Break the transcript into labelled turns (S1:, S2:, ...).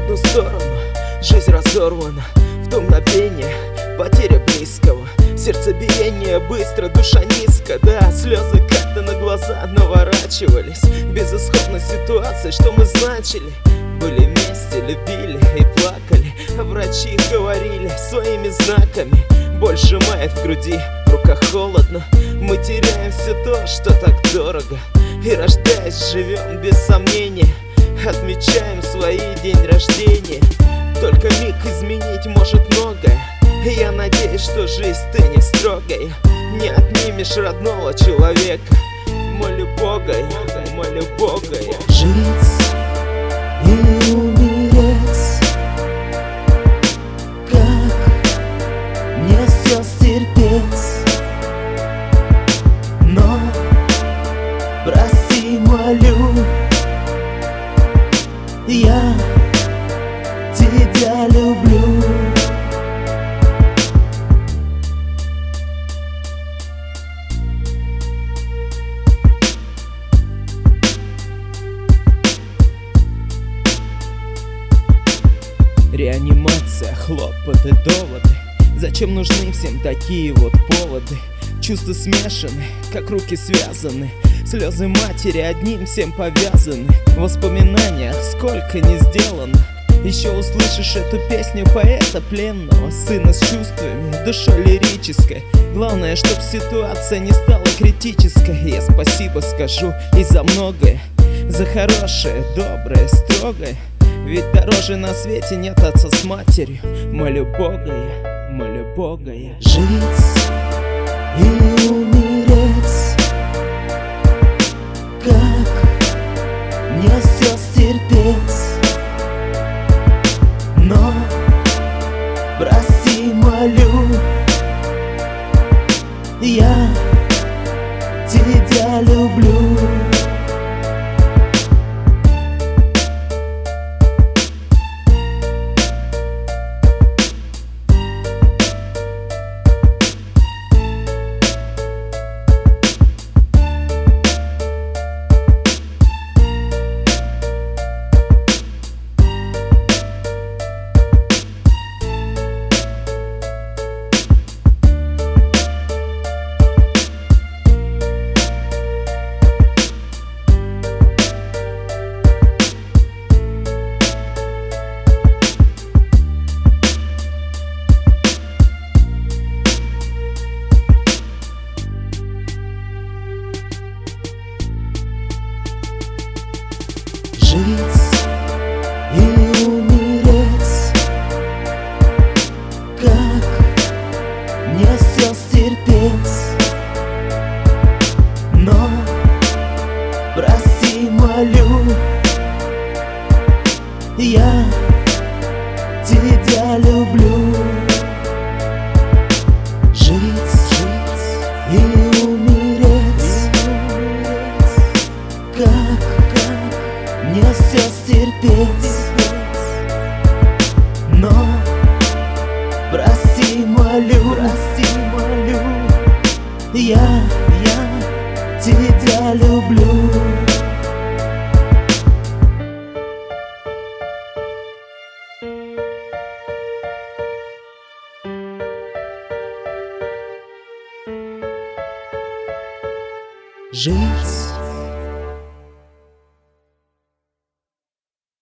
S1: одну сторону. Жизнь разорвана в то мгновение, потеря близкого, сердцебиение быстро, душа низко. Да, слезы как-то на глаза наворачивались. Безысходность ситуации, что мы значили. Были вместе, любили и плакали, а врачи говорили своими знаками. Боль сжимает в груди, в руках холодно. Мы теряем все то, что так дорого. И рождаясь, живем без сомнения. Отмечаем свои день рождения. Только миг изменить может многое. И я надеюсь, что жизнь ты не строгая. Не отнимешь родного человека. Молю Бога я, молю Бога я.
S2: Жить или умереть, как мне все стерпеть? Но прости, молю, я тебя люблю.
S1: Реанимация, хлопоты, доводы. Зачем нужны всем такие вот поводы? Чувства смешаны, как руки связаны. Слезы матери одним всем повязаны. В воспоминаниях сколько не сделано. Еще услышишь эту песню поэта пленного, сына с чувствами, душой лирической. Главное, чтоб ситуация не стала критической. Я спасибо скажу и за многое, за хорошее, доброе, строгое. Ведь дороже на свете нет отца с матерью. Молю Бога я, молю Бога я.
S2: Жить или умереть, как мне все стерпеть? Но прости, молю, я тебя люблю. Жить или умереть, как мне все стерпеть? Но прости, молю, я тебя люблю. Жить или умереть, как мне все стерпеть? Но прости, молю, я тебя люблю. Жить